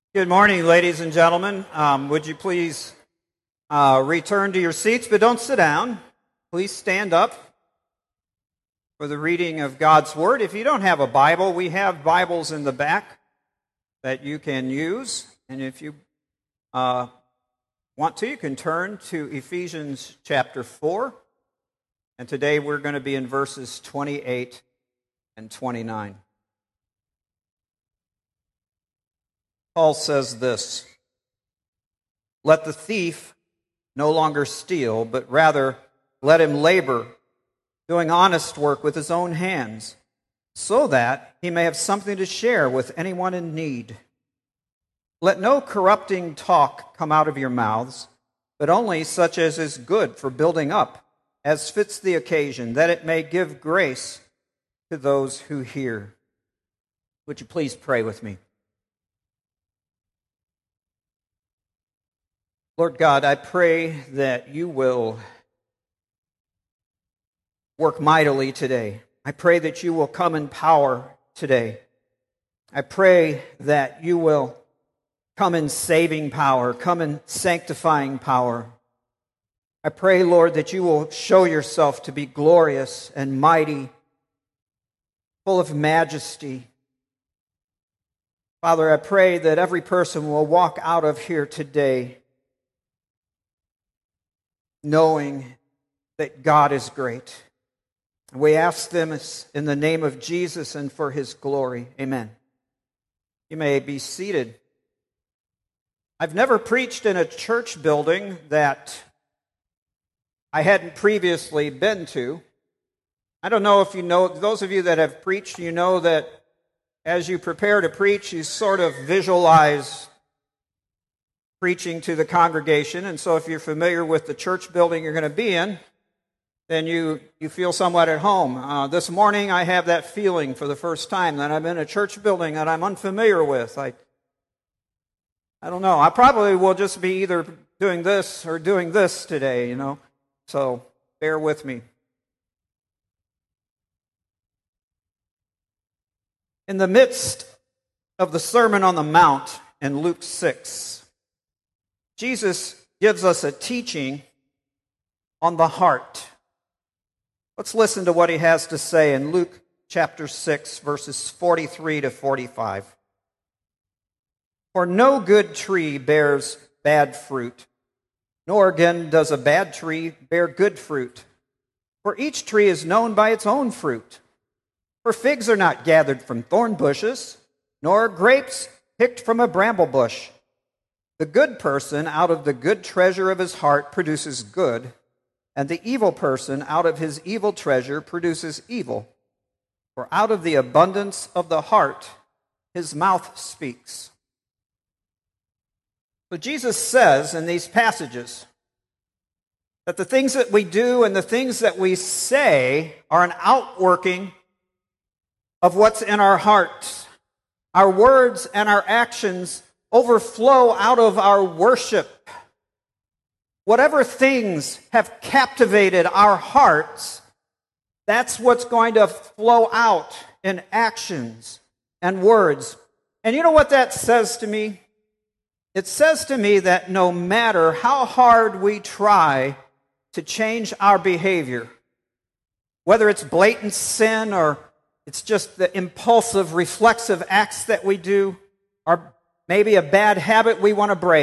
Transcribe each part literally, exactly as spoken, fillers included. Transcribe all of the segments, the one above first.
Good morning, ladies and gentlemen. Um, would you please uh, return to your seats, but don't sit down. Please stand up for the reading of God's Word. If you don't have a Bible, we have Bibles in the back that you can use. And if you uh, want to, you can turn to Ephesians chapter four. And today we're going to be in verses twenty-eight and twenty-nine. Paul says this, "Let the thief no longer steal, but rather let him labor, doing honest work with his own hands, so that he may have something to share with anyone in need. Let no corrupting talk come out of your mouths, but only such as is good for building up, as fits the occasion, that it may give grace to those who hear." Would you please pray with me? Lord God, I pray that you will work mightily today. I pray that you will come in power today. I pray that you will come in saving power, come in sanctifying power. I pray, Lord, that you will show yourself to be glorious and mighty, full of majesty. Father, I pray that every person will walk out of here today knowing that God is great. We ask them in the name of Jesus and for his glory. Amen. You may be seated. I've never preached in a church building that I hadn't previously been to. I don't know if you know, those of you that have preached, you know that as you prepare to preach, you sort of visualize preaching to the congregation. And so if you're familiar with the church building you're going to be in, then you, you feel somewhat at home. Uh, this morning I have that feeling for the first time that I'm in a church building that I'm unfamiliar with. I, I don't know. I probably will just be either doing this or doing this today, you know. So bear with me. In the midst of the Sermon on the Mount in Luke six, Jesus gives us a teaching on the heart. Let's listen to what he has to say in Luke chapter six, verses forty-three to forty-five. "For no good tree bears bad fruit, nor again does a bad tree bear good fruit. For each tree is known by its own fruit. For figs are not gathered from thorn bushes, nor are grapes picked from a bramble bush. The good person out of the good treasure of his heart produces good, and the evil person out of his evil treasure produces evil. For out of the abundance of the heart his mouth speaks." So Jesus says in these passages that the things that we do and the things that we say are an outworking of what's in our hearts. Our words and our actions overflow out of our worship. Whatever things have captivated our hearts, that's what's going to flow out in actions and words. And you know what that says to me? It says to me that no matter how hard we try to change our behavior, whether it's blatant sin or it's just the impulsive, reflexive acts that we do, or maybe a bad habit we want to break.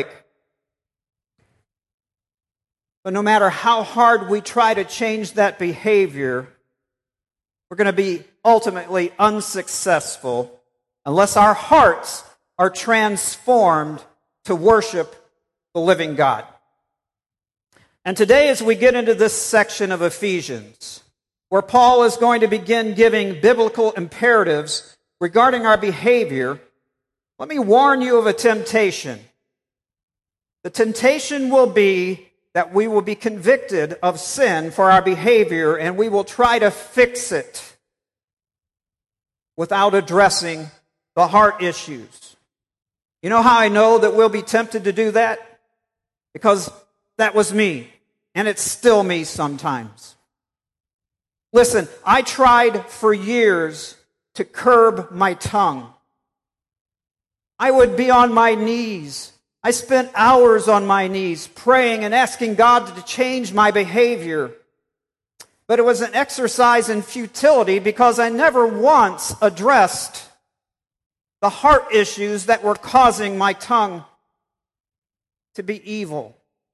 But no matter how hard we try to change that behavior, we're going to be ultimately unsuccessful unless our hearts are transformed to worship the living God. And today, as we get into this section of Ephesians, where Paul is going to begin giving biblical imperatives regarding our behavior, let me warn you of a temptation. The temptation will be that we will be convicted of sin for our behavior, and we will try to fix it without addressing the heart issues. You know how I know that we'll be tempted to do that? Because that was me, and it's still me sometimes. Listen, I tried for years to curb my tongue. I would be on my knees. I spent hours on my knees praying and asking God to change my behavior. But it was an exercise in futility because I never once addressed the heart issues that were causing my tongue to be evil.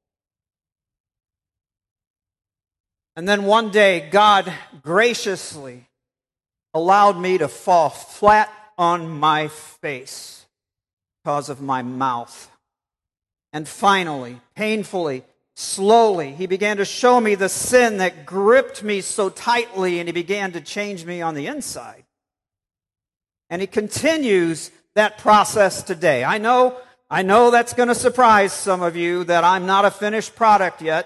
And then one day, God graciously allowed me to fall flat on my face because of my mouth. And finally, painfully, slowly, He began to show me the sin that gripped me so tightly, and He began to change me on the inside. And He continues that process today. I know, I know that's going to surprise some of you that I'm not a finished product yet.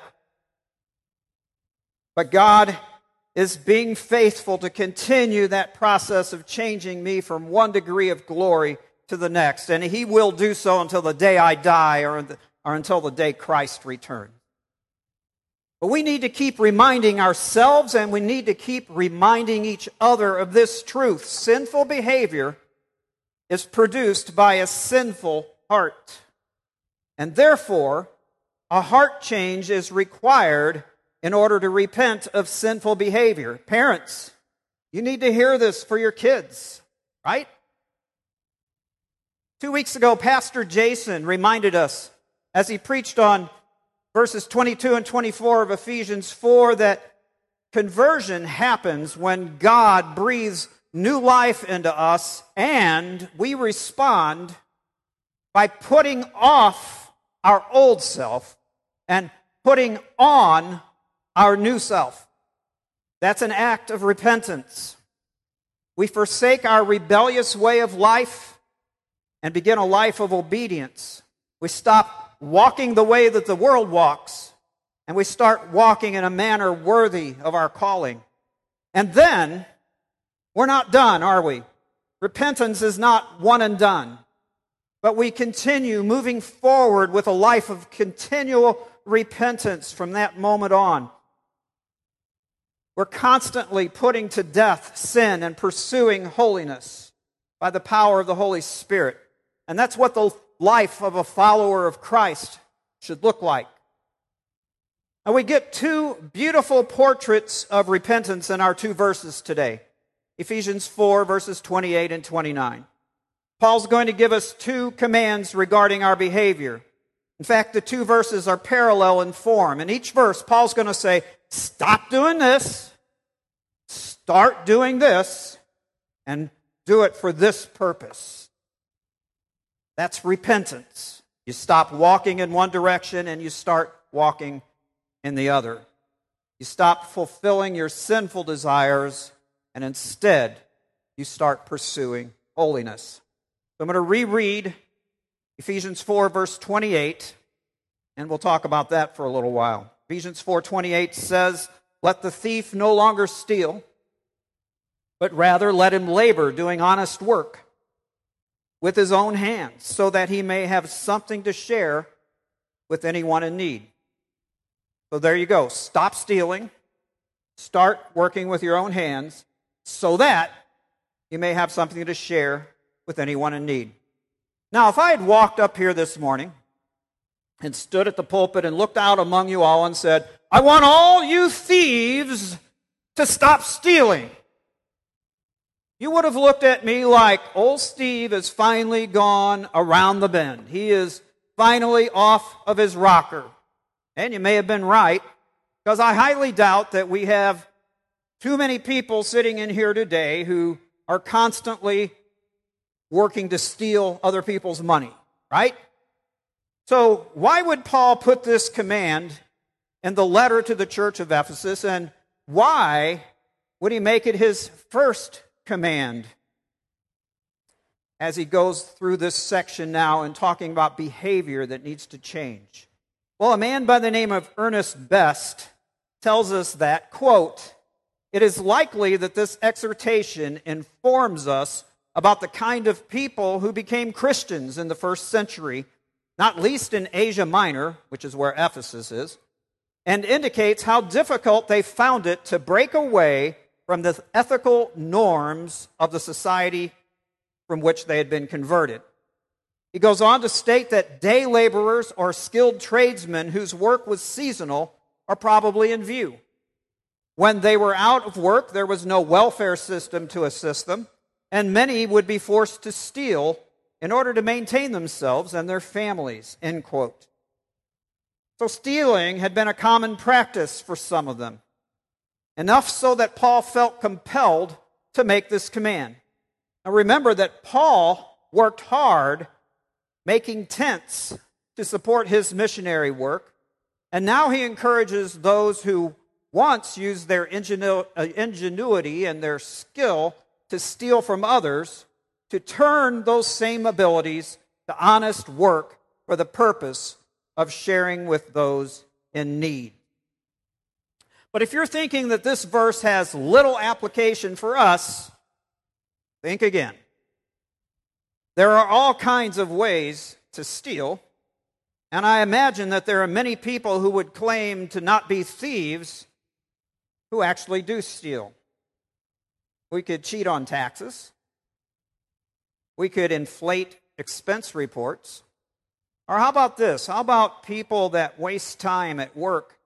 But God is being faithful to continue that process of changing me from one degree of glory to the next. And He will do so until the day I die or, or until the day Christ returns. But we need to keep reminding ourselves and we need to keep reminding each other of this truth. Sinful behavior is produced by a sinful heart. And therefore, a heart change is required in order to repent of sinful behavior. Parents, you need to hear this for your kids, right? Two weeks ago, Pastor Jason reminded us as he preached on verses twenty-two and twenty-four of Ephesians four that conversion happens when God breathes new life into us and we respond by putting off our old self and putting on our new self. That's an act of repentance. We forsake our rebellious way of life and begin a life of obedience. We stop walking the way that the world walks, and we start walking in a manner worthy of our calling. And then, we're not done, are we? Repentance is not one and done, but we continue moving forward with a life of continual repentance from that moment on. We're constantly putting to death sin and pursuing holiness by the power of the Holy Spirit. And that's what the life of a follower of Christ should look like. And we get two beautiful portraits of repentance in our two verses today. Ephesians four, verses twenty-eight and twenty-nine. Paul's going to give us two commands regarding our behavior. In fact, the two verses are parallel in form. In each verse, Paul's going to say, stop doing this, start doing this, and do it for this purpose. That's repentance. You stop walking in one direction and you start walking in the other. You stop fulfilling your sinful desires and instead you start pursuing holiness. So I'm going to reread Ephesians four, verse twenty-eight, and we'll talk about that for a little while. Ephesians four twenty-eight says, let the thief no longer steal, but rather let him labor doing honest work with his own hands, so that he may have something to share with anyone in need. So there you go. Stop stealing. Start working with your own hands so that you may have something to share with anyone in need. Now, if I had walked up here this morning and stood at the pulpit and looked out among you all and said, I want all you thieves to stop stealing, you would have looked at me like, old Steve has finally gone around the bend. He is finally off of his rocker. And you may have been right, because I highly doubt that we have too many people sitting in here today who are constantly working to steal other people's money, right? So why would Paul put this command in the letter to the church of Ephesus, and why would he make it his first command as he goes through this section now and talking about behavior that needs to change? Well, a man by the name of Ernest Best tells us that, quote, it is likely that this exhortation informs us about the kind of people who became Christians in the first century, not least in Asia Minor, which is where Ephesus is, and indicates how difficult they found it to break away from the ethical norms of the society from which they had been converted. He goes on to state that day laborers or skilled tradesmen whose work was seasonal are probably in view. When they were out of work, there was no welfare system to assist them, and many would be forced to steal in order to maintain themselves and their families, end quote. So stealing had been a common practice for some of them, enough so that Paul felt compelled to make this command. Now remember that Paul worked hard making tents to support his missionary work, and now he encourages those who once used their ingenu- uh, ingenuity and their skill to steal from others to turn those same abilities to honest work for the purpose of sharing with those in need. But if you're thinking that this verse has little application for us, think again. There are all kinds of ways to steal, and I imagine that there are many people who would claim to not be thieves who actually do steal. We could cheat on taxes. We could inflate expense reports. Or how about this? How about people that waste time at work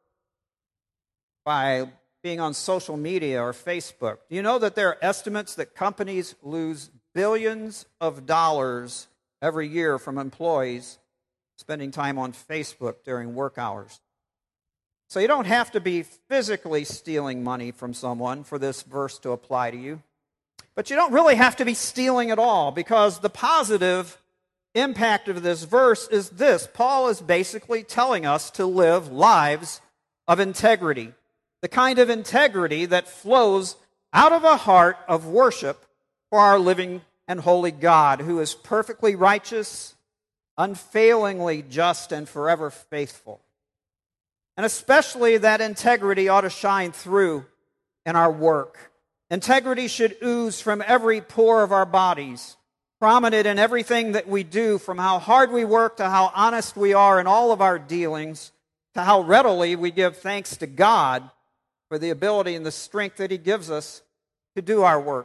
by being on social media or Facebook? Do you know that there are estimates that companies lose billions of dollars every year from employees spending time on Facebook during work hours? So you don't have to be physically stealing money from someone for this verse to apply to you. But you don't really have to be stealing at all, because the positive impact of this verse is this. Paul is basically telling us to live lives of integrity, the kind of integrity that flows out of a heart of worship for our living and holy God, who is perfectly righteous, unfailingly just, and forever faithful. And especially that integrity ought to shine through in our work. Integrity should ooze from every pore of our bodies, prominent in everything that we do, from how hard we work to how honest we are in all of our dealings, to how readily we give thanks to God for the ability and the strength that He gives us to do our work.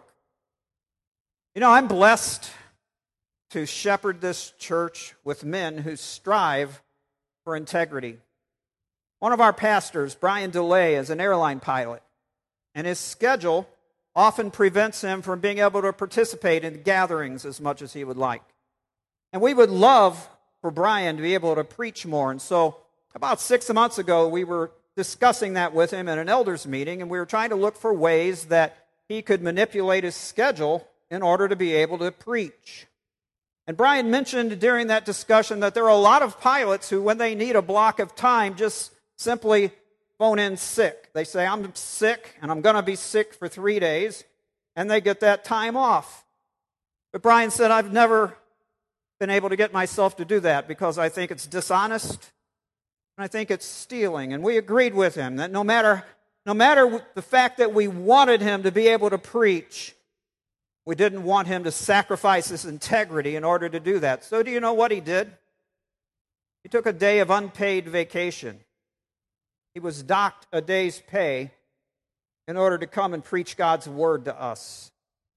You know, I'm blessed to shepherd this church with men who strive for integrity. One of our pastors, Brian DeLay, is an airline pilot, and his schedule often prevents him from being able to participate in gatherings as much as he would like. And we would love for Brian to be able to preach more. And so about six months ago, we were discussing that with him in an elders meeting, and we were trying to look for ways that he could manipulate his schedule in order to be able to preach. And Brian mentioned during that discussion that there are a lot of pilots who, when they need a block of time, just simply phone in sick. They say, I'm sick, and I'm going to be sick for three days, and they get that time off. But Brian said, I've never been able to get myself to do that because I think it's dishonest, and I think it's stealing. And we agreed with him that no matter, no matter the fact that we wanted him to be able to preach, we didn't want him to sacrifice his integrity in order to do that. So do you know what he did? He took a day of unpaid vacation. He was docked a day's pay in order to come and preach God's word to us.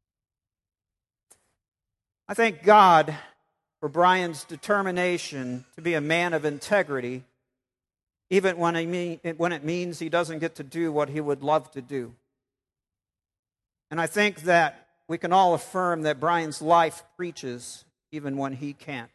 I thank God for Brian's determination to be a man of integrity, even when, he mean, when it means he doesn't get to do what he would love to do. And I think that we can all affirm that Brian's life preaches even when he can't.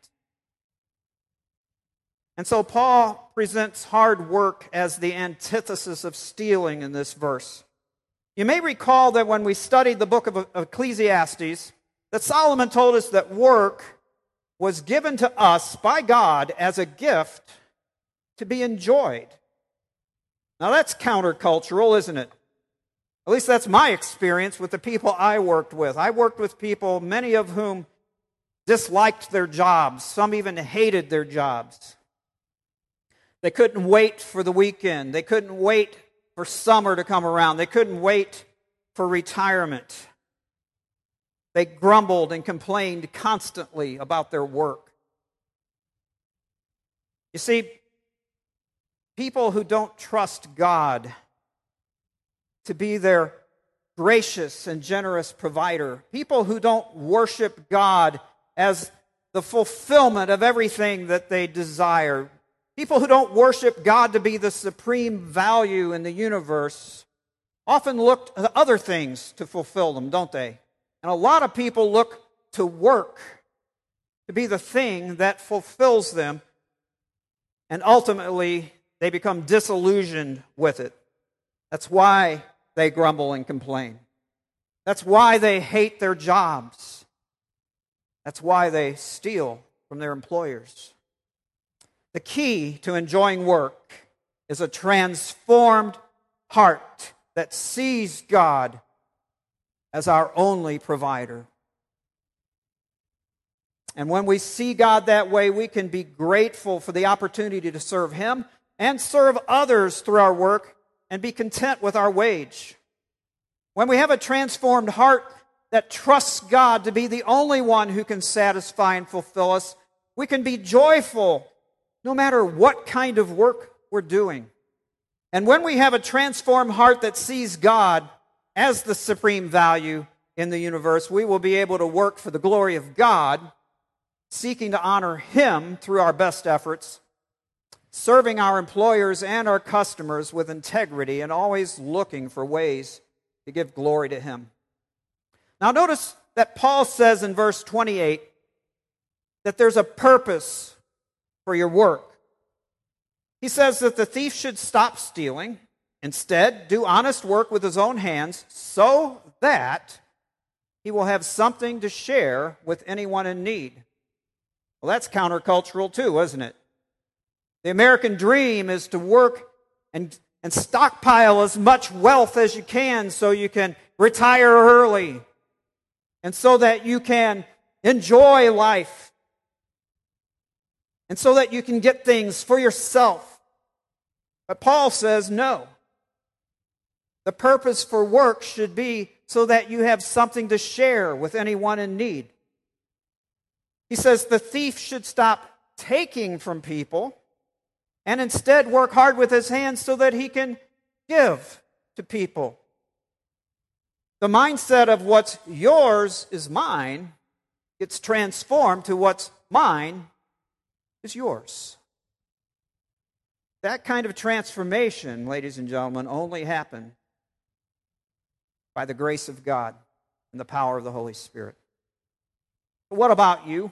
And so Paul presents hard work as the antithesis of stealing in this verse. You may recall that when we studied the book of Ecclesiastes, that Solomon told us that work was given to us by God as a gift to be enjoyed. Now that's countercultural, isn't it? At least that's my experience with the people I worked with. I worked with people, many of whom disliked their jobs. Some even hated their jobs. They couldn't wait for the weekend. They couldn't wait for summer to come around. They couldn't wait for retirement. They grumbled and complained constantly about their work. You see, people who don't trust God to be their gracious and generous provider, people who don't worship God as the fulfillment of everything that they desire. People who don't worship God to be the supreme value in the universe often look to other things to fulfill them, don't they? And a lot of people look to work to be the thing that fulfills them, and ultimately they become disillusioned with it. That's why they grumble and complain. That's why they hate their jobs. That's why they steal from their employers. The key to enjoying work is a transformed heart that sees God as our only provider. And when we see God that way, we can be grateful for the opportunity to serve Him and serve others through our work and be content with our wage. When we have a transformed heart that trusts God to be the only one who can satisfy and fulfill us, we can be joyful no matter what kind of work we're doing. And when we have a transformed heart that sees God as the supreme value in the universe, we will be able to work for the glory of God, seeking to honor Him through our best efforts, serving our employers and our customers with integrity, and always looking for ways to give glory to Him. Now notice that Paul says in verse twenty-eight that there's a purpose for your work. He says that the thief should stop stealing, instead do honest work with his own hands, so that he will have something to share with anyone in need. Well, that's countercultural too, isn't it? The American dream is to work and, and stockpile as much wealth as you can so you can retire early and so that you can enjoy life and so that you can get things for yourself. But Paul says no. The purpose for work should be so that you have something to share with anyone in need. He says the thief should stop taking from people and instead work hard with his hands so that he can give to people. The mindset of what's yours is mine gets transformed to what's mine is yours. That kind of transformation, ladies and gentlemen, only happened by the grace of God and the power of the Holy Spirit. But what about you?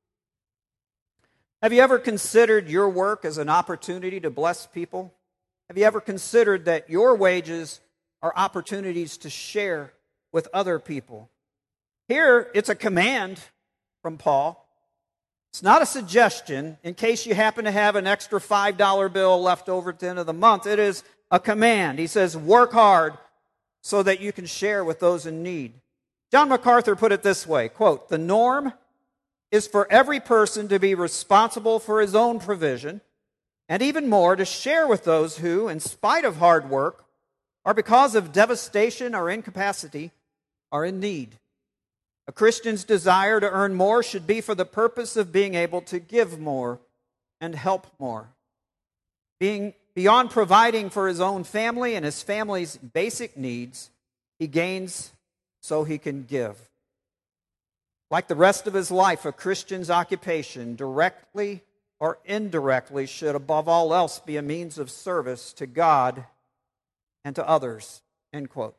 Have you ever considered your work as an opportunity to bless people? Have you ever considered that your wages are opportunities to share with other people? Here, it's a command from Paul. It's not a suggestion in case you happen to have an extra five dollar bill left over at the end of the month. It is a command. He says, work hard so that you can share with those in need. John MacArthur put it this way, quote, "The norm is for every person to be responsible for his own provision, and even more, to share with those who, in spite of hard work, or because of devastation or incapacity, are in need. A Christian's desire to earn more should be for the purpose of being able to give more and help more. Being beyond providing for his own family and his family's basic needs, he gains so he can give. Like the rest of his life, a Christian's occupation, directly or indirectly, should above all else be a means of service to God and to others." End quote.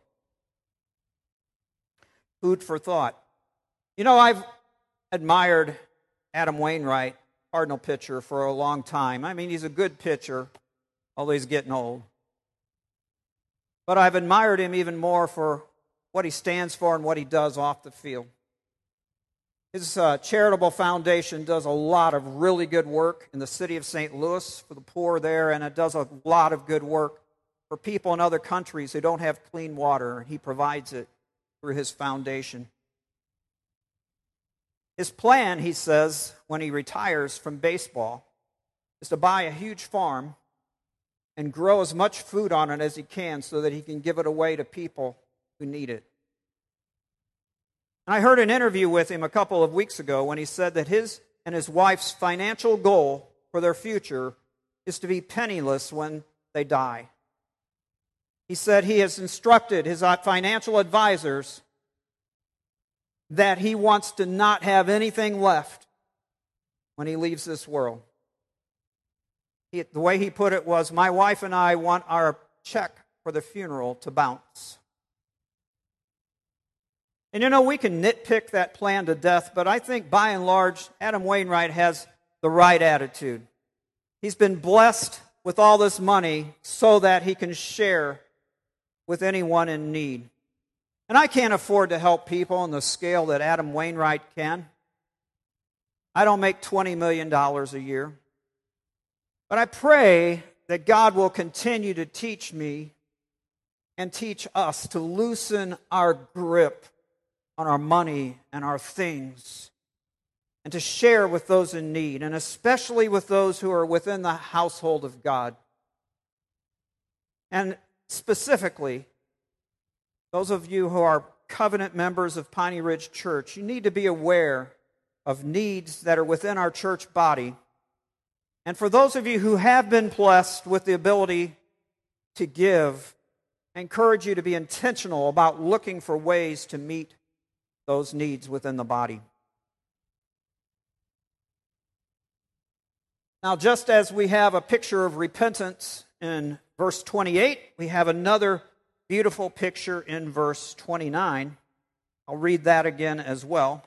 Food for thought. You know, I've admired Adam Wainwright, Cardinal pitcher, for a long time. I mean, he's a good pitcher, although he's getting old. But I've admired him even more for what he stands for and what he does off the field. His uh, charitable foundation does a lot of really good work in the city of Saint Louis for the poor there, and it does a lot of good work for people in other countries who don't have clean water, and he provides it through his foundation. His plan, he says, when he retires from baseball, is to buy a huge farm and grow as much food on it as he can so that he can give it away to people who need it. And I heard an interview with him a couple of weeks ago when he said that his and his wife's financial goal for their future is to be penniless when they die. He said he has instructed his financial advisors that he wants to not have anything left when he leaves this world. He, the way he put it was, my wife and I want our check for the funeral to bounce. And you know, we can nitpick that plan to death, but I think by and large, Adam Wainwright has the right attitude. He's been blessed with all this money so that he can share with anyone in need. And I can't afford to help people on the scale that Adam Wainwright can. I don't make twenty million dollars a year. But I pray that God will continue to teach me and teach us to loosen our grip on our money and our things, and to share with those in need, and especially with those who are within the household of God. And specifically, those of you who are covenant members of Piney Ridge Church, you need to be aware of needs that are within our church body. And for those of you who have been blessed with the ability to give, I encourage you to be intentional about looking for ways to meet those needs within the body. Now, just as we have a picture of repentance in verse twenty-eight, we have another beautiful picture in verse twenty-nine. I'll read that again as well.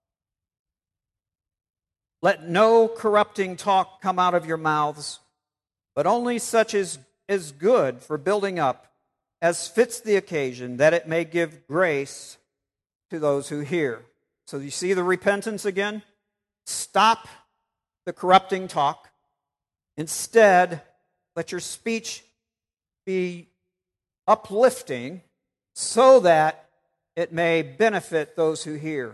Let no corrupting talk come out of your mouths, but only such as is good for building up, as fits the occasion, that it may give grace to those who hear. So you see the repentance again? Stop the corrupting talk. Instead, let your speech be uplifting so that it may benefit those who hear.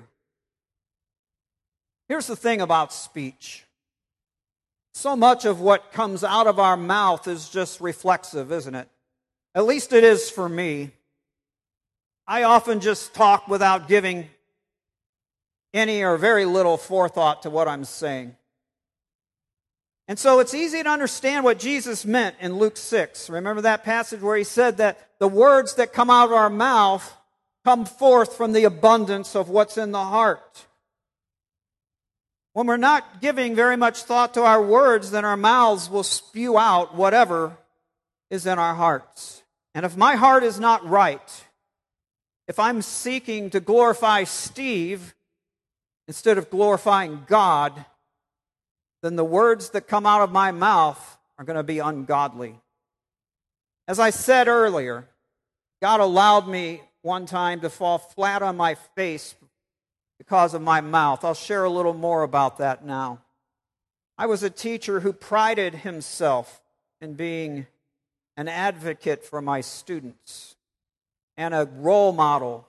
Here's the thing about speech. So much of what comes out of our mouth is just reflexive, isn't it? At least it is for me. I often just talk without giving any or very little forethought to what I'm saying. And so it's easy to understand what Jesus meant in Luke six. Remember that passage where he said that the words that come out of our mouth come forth from the abundance of what's in the heart. When we're not giving very much thought to our words, then our mouths will spew out whatever is in our hearts. And if my heart is not right, if I'm seeking to glorify Steve instead of glorifying God, then the words that come out of my mouth are going to be ungodly. As I said earlier, God allowed me one time to fall flat on my face because of my mouth. I'll share a little more about that now. I was a teacher who prided himself in being an advocate for my students and a role model.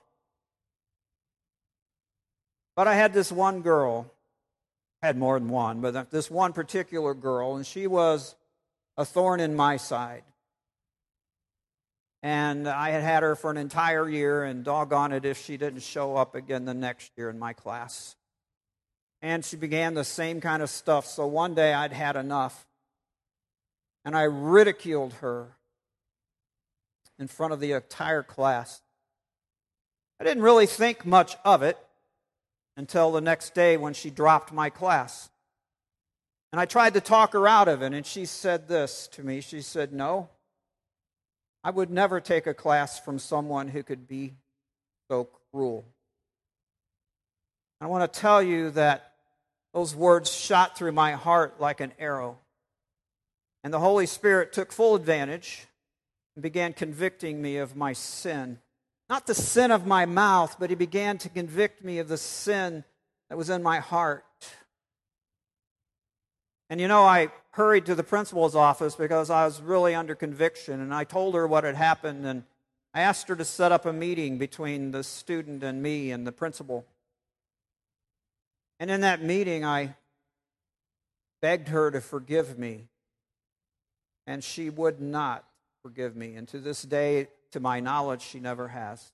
But I had this one girl, I had more than one, but this one particular girl, and she was a thorn in my side. And I had had her for an entire year, and doggone it if she didn't show up again the next year in my class. And she began the same kind of stuff, so one day I'd had enough. And I ridiculed her in front of the entire class. I didn't really think much of it until the next day when she dropped my class. And I tried to talk her out of it, and she said this to me. She said, "No, I would never take a class from someone who could be so cruel." I want to tell you that those words shot through my heart like an arrow. And the Holy Spirit took full advantage and began convicting me of my sin. Not the sin of my mouth, but he began to convict me of the sin that was in my heart. And you know, I hurried to the principal's office because I was really under conviction, and I told her what had happened, and I asked her to set up a meeting between the student and me and the principal. And in that meeting, I begged her to forgive me, and she would not forgive me. And to this day, to my knowledge, she never has.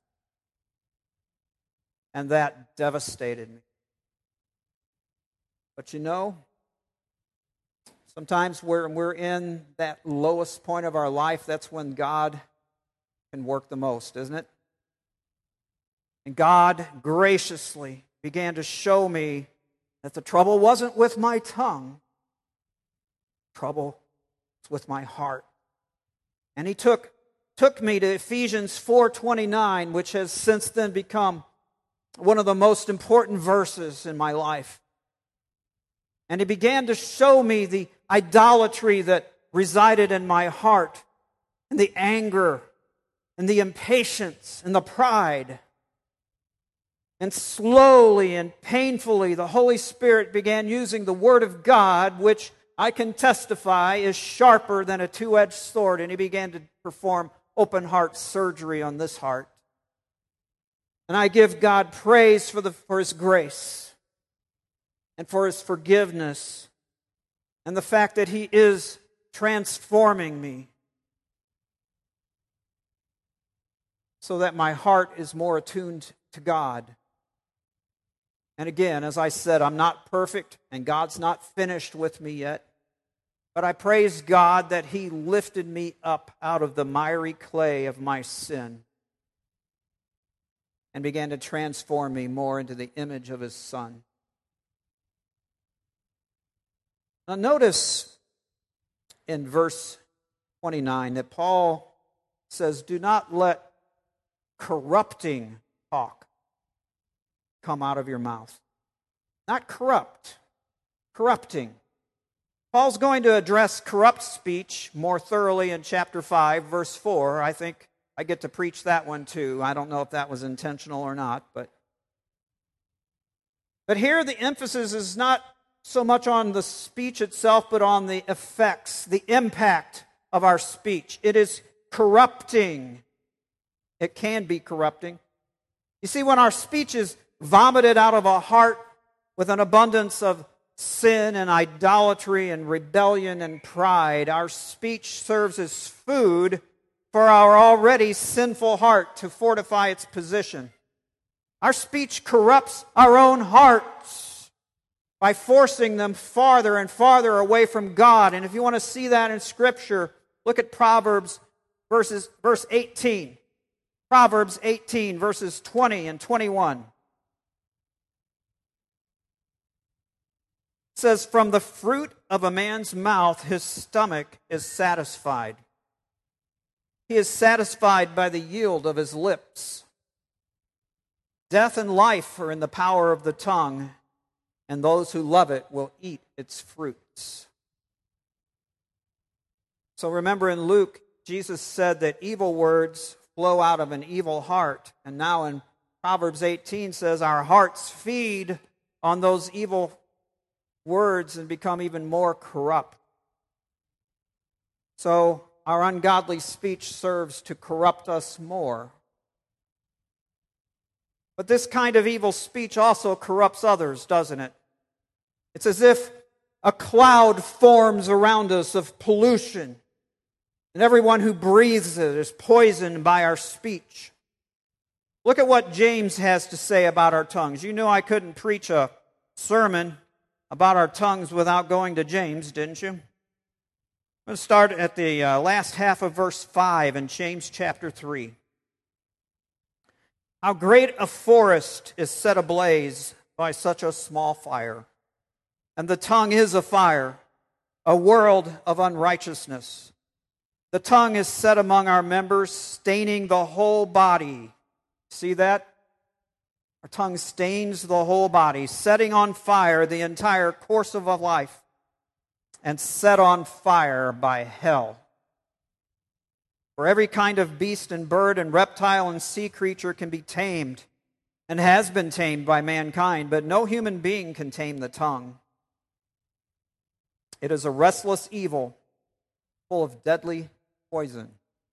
And that devastated me. But you know, sometimes when we're in that lowest point of our life, that's when God can work the most, isn't it? And God graciously began to show me that the trouble wasn't with my tongue, trouble was with my heart. And he took, took me to Ephesians four twenty-nine, which has since then become one of the most important verses in my life. And he began to show me the idolatry that resided in my heart, and the anger, and the impatience, and the pride. And slowly and painfully, the Holy Spirit began using the Word of God, which I can testify is sharper than a two-edged sword, and he began to perform open heart surgery on this heart. And I give God praise for, the, for His grace and for His forgiveness and the fact that He is transforming me so that my heart is more attuned to God. And again, as I said, I'm not perfect and God's not finished with me yet. But I praise God that He lifted me up out of the miry clay of my sin and began to transform me more into the image of His Son. Now notice in verse twenty-nine that Paul says, do not let corrupting talk come out of your mouth. Not corrupt, corrupting. Paul's going to address corrupt speech more thoroughly in chapter five, verse four. I think I get to preach that one too. I don't know if that was intentional or not, but but here the emphasis is not so much on the speech itself, but on the effects, the impact of our speech. It is corrupting. It can be corrupting. You see, when our speech is vomited out of a heart with an abundance of sin and idolatry and rebellion and pride, our speech serves as food for our already sinful heart to fortify its position. Our speech corrupts our own hearts by forcing them farther and farther away from God. And if you want to see that in Scripture, look at Proverbs verses, verse eighteen. Proverbs eighteen, verses twenty and twenty-one. It says, from the fruit of a man's mouth his stomach is satisfied. He is satisfied by the yield of his lips. Death and life are in the power of the tongue, and those who love it will eat its fruits. So remember in Luke, Jesus said that evil words flow out of an evil heart. And now in Proverbs eighteen says our hearts feed on those evil words and become even more corrupt. So our ungodly speech serves to corrupt us more. But this kind of evil speech also corrupts others, doesn't it? It's as if a cloud forms around us of pollution, and everyone who breathes it is poisoned by our speech. Look at what James has to say about our tongues. You knew I couldn't preach a sermon about our tongues without going to James, didn't you? I'm going to start at the uh, last half of verse five in James chapter three. How great a forest is set ablaze by such a small fire. And the tongue is a fire, a world of unrighteousness. The tongue is set among our members, staining the whole body. See that? Our tongue stains the whole body, setting on fire the entire course of a life, and set on fire by hell. For every kind of beast and bird and reptile and sea creature can be tamed, and has been tamed by mankind, but no human being can tame the tongue. It is a restless evil, full of deadly poison.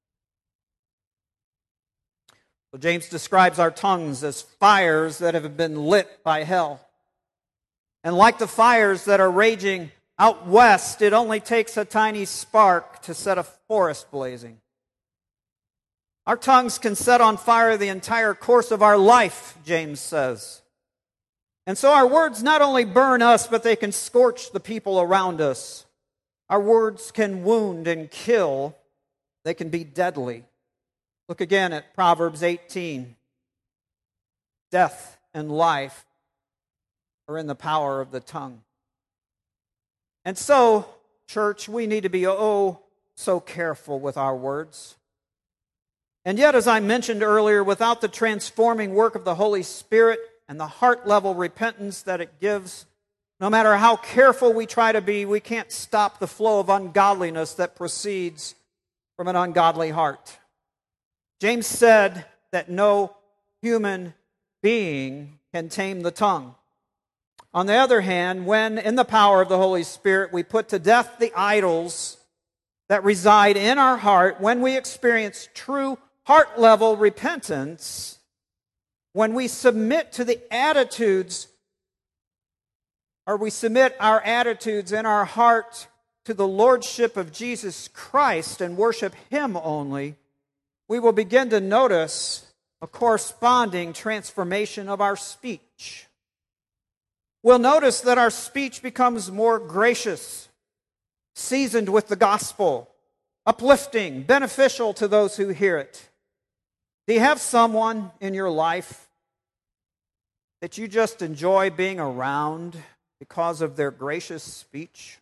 So James describes our tongues as fires that have been lit by hell. And like the fires that are raging out west, it only takes a tiny spark to set a forest blazing. Our tongues can set on fire the entire course of our life, James says. And so our words not only burn us, but they can scorch the people around us. Our words can wound and kill. They can be deadly. Look again at Proverbs eighteen. Death and life are in the power of the tongue. And so, church, we need to be oh so careful with our words. And yet, as I mentioned earlier, without the transforming work of the Holy Spirit and the heart-level repentance that it gives, no matter how careful we try to be, we can't stop the flow of ungodliness that proceeds from an ungodly heart. James said that no human being can tame the tongue. On the other hand, when in the power of the Holy Spirit we put to death the idols that reside in our heart, when we experience true heart-level repentance, when we submit to the attitudes, or we submit our attitudes in our heart to the lordship of Jesus Christ and worship Him only, we will begin to notice a corresponding transformation of our speech. We'll notice that our speech becomes more gracious, seasoned with the gospel, uplifting, beneficial to those who hear it. Do you have someone in your life that you just enjoy being around because of their gracious speech?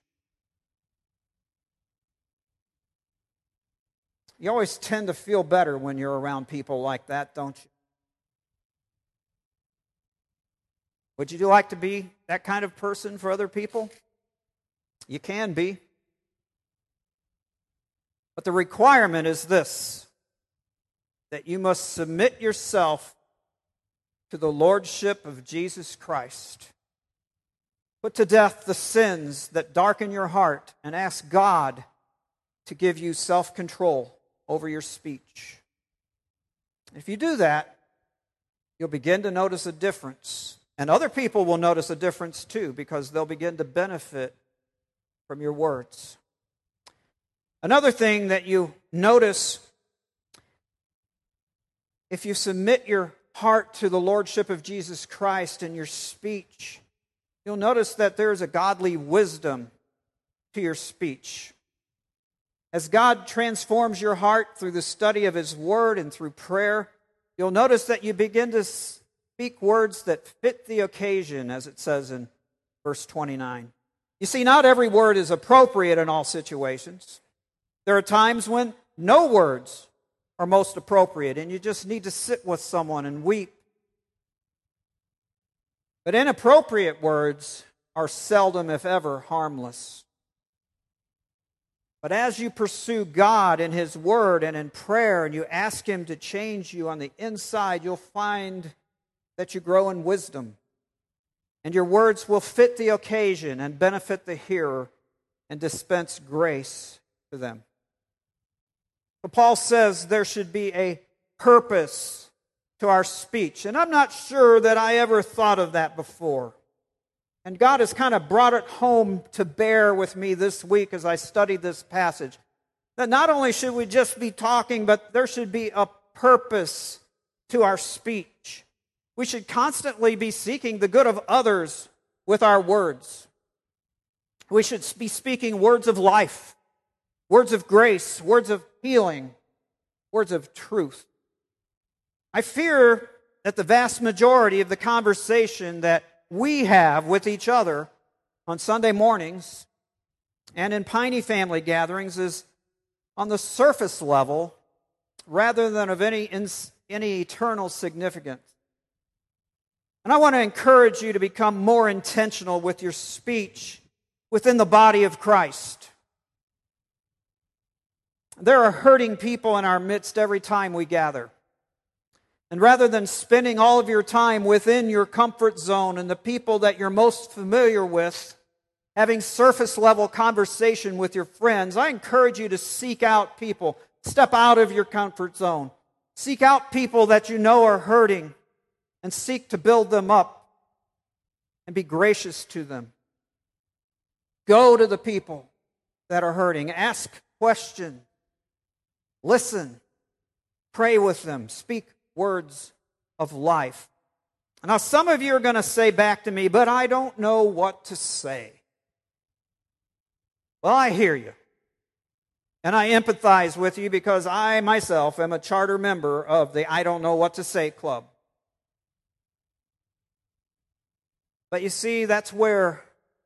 You always tend to feel better when you're around people like that, don't you? Would you like to be that kind of person for other people? You can be. But the requirement is this, that you must submit yourself to the lordship of Jesus Christ. Put to death the sins that darken your heart and ask God to give you self-control over your speech. If you do that, you'll begin to notice a difference. And other people will notice a difference too, because they'll begin to benefit from your words. Another thing that you notice, if you submit your heart to the lordship of Jesus Christ in your speech, you'll notice that there is a godly wisdom to your speech. As God transforms your heart through the study of His Word and through prayer, you'll notice that you begin to speak words that fit the occasion, as it says in verse twenty-nine. You see, not every word is appropriate in all situations. There are times when no words are most appropriate, and you just need to sit with someone and weep. But inappropriate words are seldom, if ever, harmless. But as you pursue God in His Word and in prayer, and you ask Him to change you on the inside, you'll find that you grow in wisdom. And your words will fit the occasion and benefit the hearer and dispense grace to them. But Paul says there should be a purpose to our speech. And I'm not sure that I ever thought of that before. And God has kind of brought it home to bear with me this week as I studied this passage. That not only should we just be talking, but there should be a purpose to our speech. We should constantly be seeking the good of others with our words. We should be speaking words of life, words of grace, words of healing, words of truth. I fear that the vast majority of the conversation that we have with each other on Sunday mornings and in Piney family gatherings is on the surface level rather than of any, any eternal significance. And I want to encourage you to become more intentional with your speech within the body of Christ. There are hurting people in our midst every time we gather. And rather than spending all of your time within your comfort zone and the people that you're most familiar with, having surface-level conversation with your friends, I encourage you to seek out people. Step out of your comfort zone. Seek out people that you know are hurting and seek to build them up and be gracious to them. Go to the people that are hurting. Ask questions. Listen. Pray with them. Speak words of life. Now, some of you are going to say back to me, but I don't know what to say. Well, I hear you. And I empathize with you because I myself am a charter member of the I Don't Know What to Say Club. But you see, that's where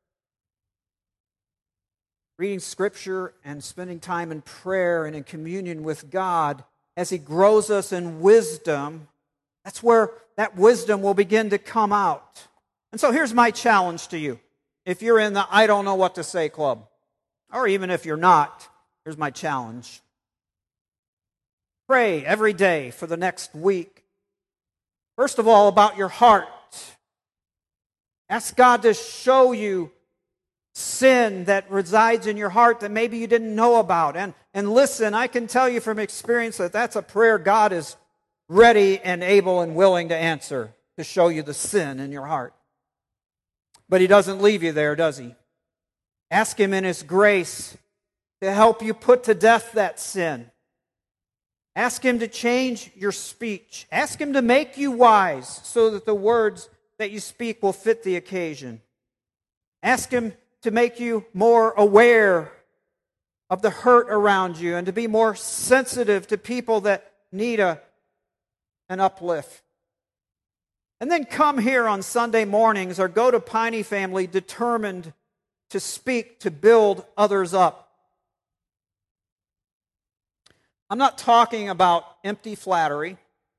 reading Scripture and spending time in prayer and in communion with God, as He grows us in wisdom, that's where that wisdom will begin to come out. And so here's my challenge to you. If you're in the I don't know what to say club, or even if you're not, here's my challenge. Pray every day for the next week. First of all, about your heart. Ask God to show you sin that resides in your heart that maybe you didn't know about. And, and listen, I can tell you from experience that that's a prayer God is ready and able and willing to answer, to show you the sin in your heart. But He doesn't leave you there, does He? Ask Him in His grace to help you put to death that sin. Ask Him to change your speech. Ask Him to make you wise so that the words that you speak will fit the occasion. Ask Him to make you more aware of the hurt around you and to be more sensitive to people that need a, an uplift. And then come here on Sunday mornings or go to Piney Family determined to speak, to build others up. I'm not talking about empty flattery.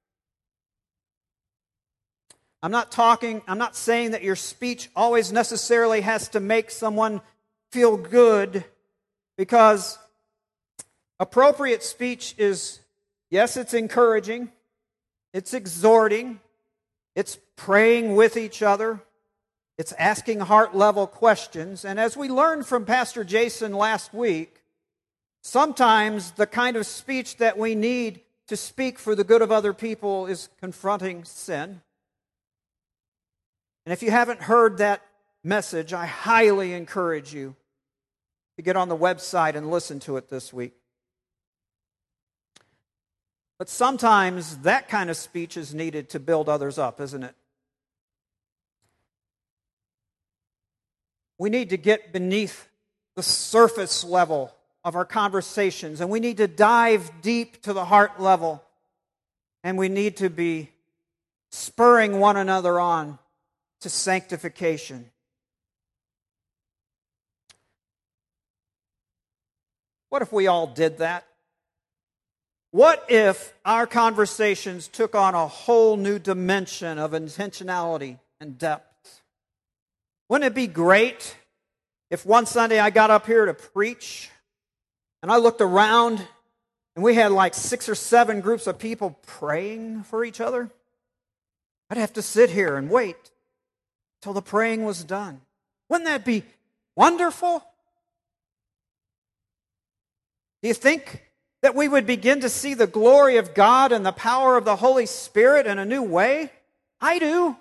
I'm not talking, I'm not saying that your speech always necessarily has to make someone feel good, because appropriate speech is, yes, it's encouraging, it's exhorting, it's praying with each other, it's asking heart-level questions, and as we learned from Pastor Jason last week, sometimes the kind of speech that we need to speak for the good of other people is confronting sin. And if you haven't heard that message, I highly encourage you to get on the website and listen to it this week. But sometimes that kind of speech is needed to build others up, isn't it? We need to get beneath the surface level of our conversations, and we need to dive deep to the heart level, and we need to be spurring one another on to sanctification. What if we all did that? What if our conversations took on a whole new dimension of intentionality and depth? Wouldn't it be great if one Sunday I got up here to preach and I looked around and we had like six or seven groups of people praying for each other? I'd have to sit here and wait till the praying was done. Wouldn't that be wonderful? Do you think that we would begin to see the glory of God and the power of the Holy Spirit in a new way? I do.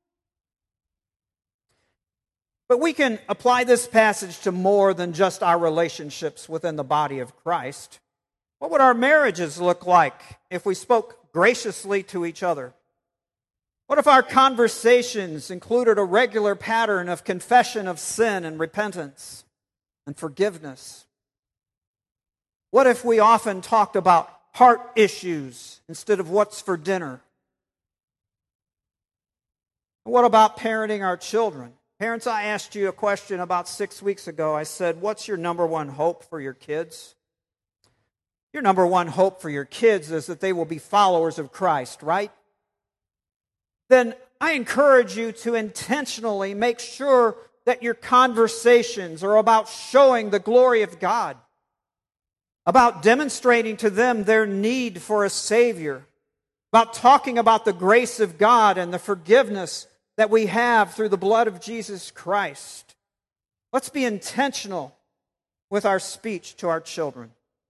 But we can apply this passage to more than just our relationships within the body of Christ. What would our marriages look like if we spoke graciously to each other? What if our conversations included a regular pattern of confession of sin and repentance and forgiveness? What if we often talked about heart issues instead of what's for dinner? What about parenting our children? Parents, I asked you a question about six weeks ago. I said, what's your number one hope for your kids? Your number one hope for your kids is that they will be followers of Christ, right? Then I encourage you to intentionally make sure that your conversations are about showing the glory of God, about demonstrating to them their need for a Savior, about talking about the grace of God and the forgiveness that we have through the blood of Jesus Christ. Let's be intentional with our speech to our children.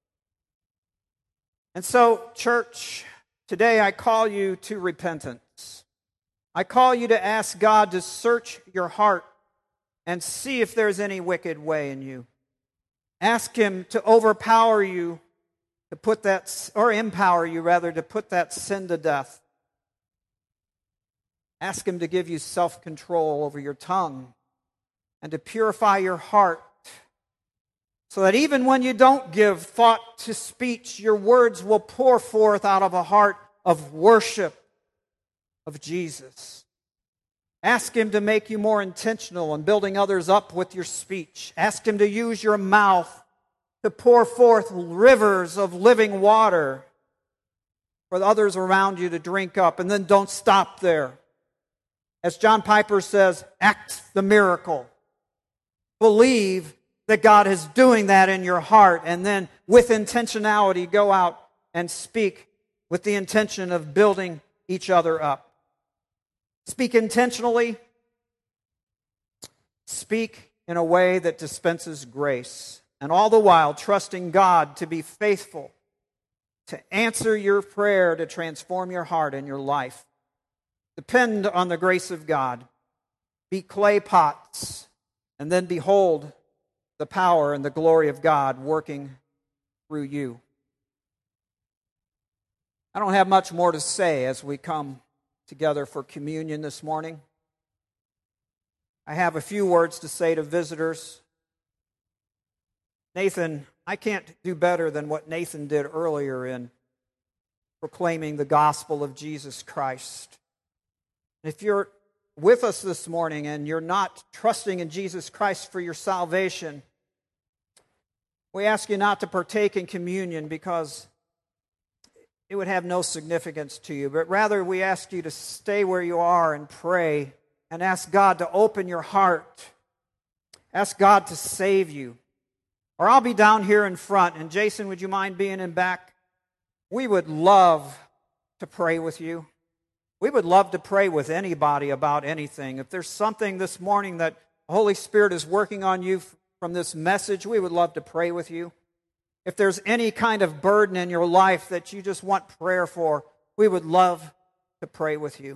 And so, church, today I call you to repentance. I call you to ask God to search your heart and see if there's any wicked way in you. Ask Him to overpower you, to put that, or empower you rather, to put that sin to death. Ask Him to give you self-control over your tongue and to purify your heart so that even when you don't give thought to speech, your words will pour forth out of a heart of worship of Jesus. Ask Him to make you more intentional in building others up with your speech. Ask Him to use your mouth to pour forth rivers of living water for the others around you to drink up. And then don't stop there. As John Piper says, act the miracle. Believe that God is doing that in your heart, and then with intentionality go out and speak with the intention of building each other up. Speak intentionally. Speak in a way that dispenses grace, and all the while trusting God to be faithful, to answer your prayer, to transform your heart and your life. Depend on the grace of God. Be clay pots, and then behold the power and the glory of God working through you. I don't have much more to say as we come together for communion this morning. I have a few words to say to visitors. Nathan, I can't do better than what Nathan did earlier in proclaiming the gospel of Jesus Christ. If you're with us this morning and you're not trusting in Jesus Christ for your salvation, we ask you not to partake in communion because it would have no significance to you, but rather we ask you to stay where you are and pray and ask God to open your heart. Ask God to save you. Or I'll be down here in front, and Jason, would you mind being in back? We would love to pray with you. We would love to pray with anybody about anything. If there's something this morning that the Holy Spirit is working on you from this message, we would love to pray with you. If there's any kind of burden in your life that you just want prayer for, we would love to pray with you.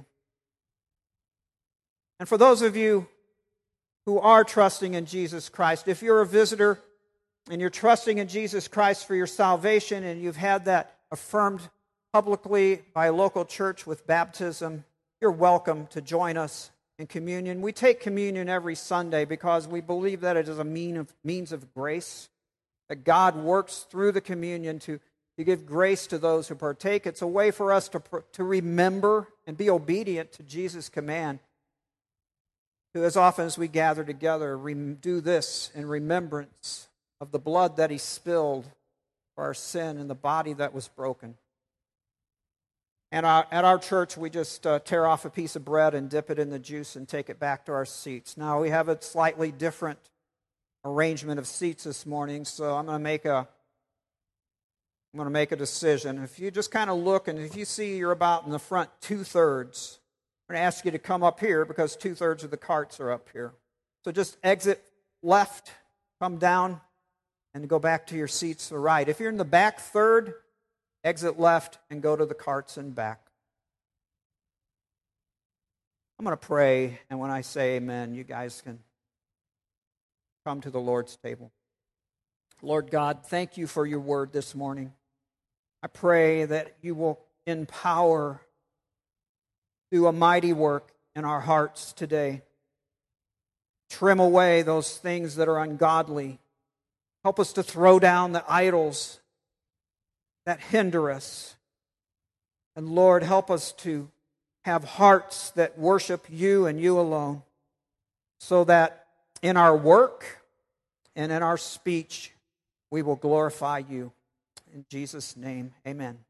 And for those of you who are trusting in Jesus Christ, if you're a visitor and you're trusting in Jesus Christ for your salvation and you've had that affirmed publicly by a local church with baptism, you're welcome to join us in communion. We take communion every Sunday because we believe that it is a mean of, means of grace, that God works through the communion to, to give grace to those who partake. It's a way for us to, to remember and be obedient to Jesus' command, to, as often as we gather together, do this in remembrance of the blood that He spilled for our sin and the body that was broken. And our, at our church, we just uh, tear off a piece of bread and dip it in the juice and take it back to our seats. Now, we have a slightly different arrangement of seats this morning, so I'm going to make a I'm going to make a decision. If you just kind of look, and if you see you're about in the front two-thirds, I'm going to ask you to come up here because two-thirds of the carts are up here. So just exit left, come down, and go back to your seats to the right. If you're in the back third, exit left and go to the carts and back. I'm going to pray, and when I say amen, you guys can come to the Lord's table. Lord God, thank you for your word this morning. I pray that you will empower, do a mighty work in our hearts today. Trim away those things that are ungodly. Help us to throw down the idols that hinder us. And Lord, help us to have hearts that worship you and you alone, so that in our work and in our speech, we will glorify you. In Jesus' name, amen.